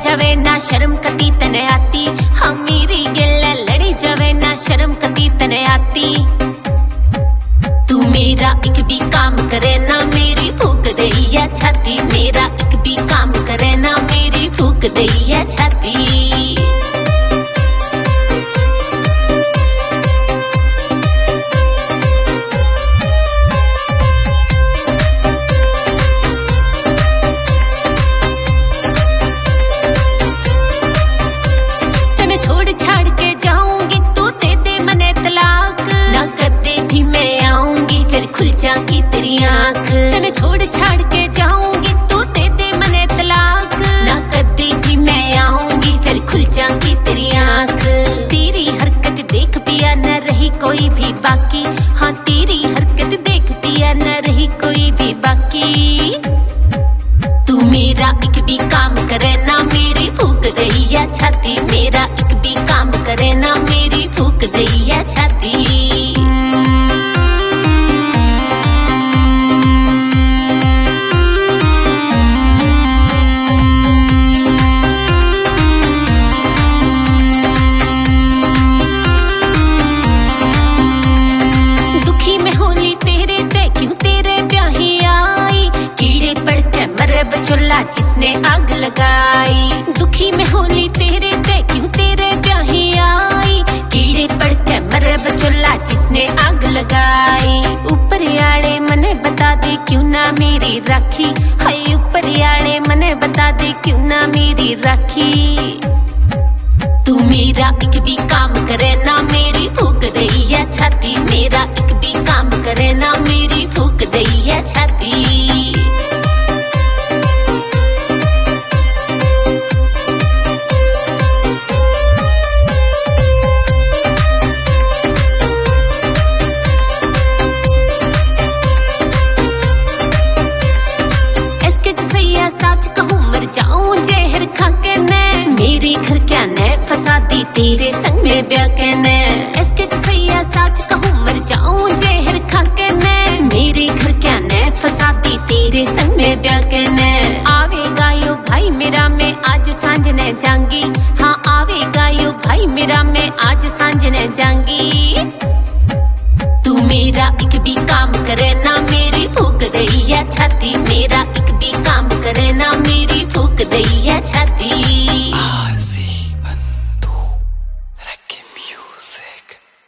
जावे ना शर्म कती तने आती, हाँ मेरी गिल्ला लड़ी जावे ना शर्म कती तने आती। तू मेरा एक भी काम करे ना मेरी फूक दईया छाती, मेरा एक भी काम करे ना मेरी फूक दईया छाती। खुल जाएगी तेरी आँख, तने छोड़ छाड़ के जाऊंगी तू दे दे मने तलाक, ना कदे भी मैं आऊंगी फिर खुल जाएगी तेरी आँख। तेरी हरकत देख पिया न रही कोई भी बाकी, हाँ तेरी हरकत देख पिया न रही कोई भी बाकी। तू मेरा एक भी काम करे ना मेरी फूक दईया छाती, मेरा एक भी काम करे ना मेरी फूक दईया छाती। बचोला जिसने आग लगाई, दुखी में होली तेरे पे क्यों तेरे ब्याही आई, कीड़े पड़ के मरे बचोला जिसने आग लगाई। ऊपर आले मने बता दे क्यों ना मेरी राखी, हाय ऊपर आले मने बता दे क्यों ना मेरी राखी। तू मेरा एक भी काम करे ना मेरी फूक दईया छाती, मेरा एक भी काम करे ना मेरी फूक दईया छाती। सच कहूँ मर जाऊं जहर खाके ने, मेरी घर क्या ने फसादी तेरे संग में ब्याह के ने। इसके सैया सच कहूँ मर जाऊं जहर खाके ने, मेरी घर क्या ने फसादी तेरे संग में ब्याह के ने। आवेगा यो भाई मेरा मैं आज सांझ ने जाऊंगी, हाँ आवेगा यो भाई मेरा मैं आज सांझ ने जाऊंगी। तू मेरा एक भी काम करे ना मेरी फूक दईया छाती, मेरा एक भी काम करे ना मेरी फूक दईया छाती।